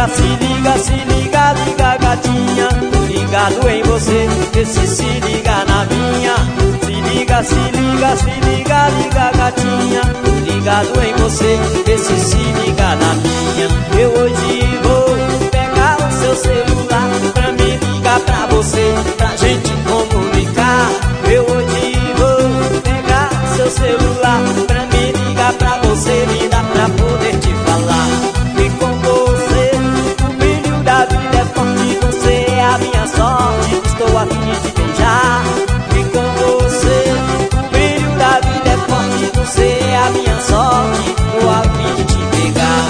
se liga, liga gatinha. Ligado em você, esse se liga na minha. Se liga, liga gatinha. Ligado em você, esse se liga na minha. Eu hoje vou pegar o seu celular pra me ligar pra você, pra gente comunicar. Eu hoje vou pegar o seu celular pra me ligar pra você, linda, pra poder te falar. E com você, o brilho da vida é forte. Você é a minha sorte, estou a fim de te beijar. E com você, o brilho da vida é forte. Você é a minha sorte, estou a fim de te pegar.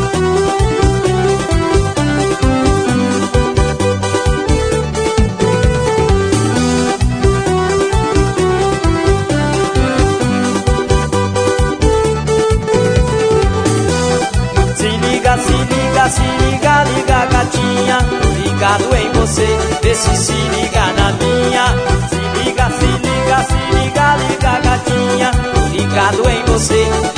Se liga, liga gatinha. Ligado em você, esse se liga na minha. Se liga, liga gatinha. Ligado em você,